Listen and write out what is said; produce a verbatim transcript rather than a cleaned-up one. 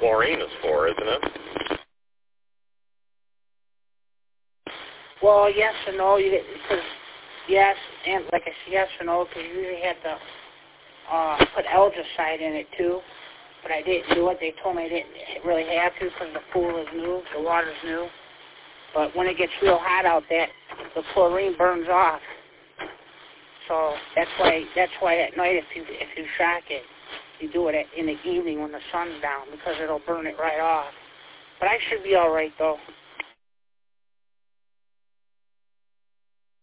chlorine is for, isn't it? Well, yes and no. You because yes, and like I said, yes and no, because you usually have to uh, put algicide in it too. But I didn't do it. They told me I didn't really have to because the pool is new, the water's new. But when it gets real hot out, that the chlorine burns off. So that's why that's why at night, if you if you shock it, you do it at, in the evening when the sun's down because it'll burn it right off. But I should be all right though.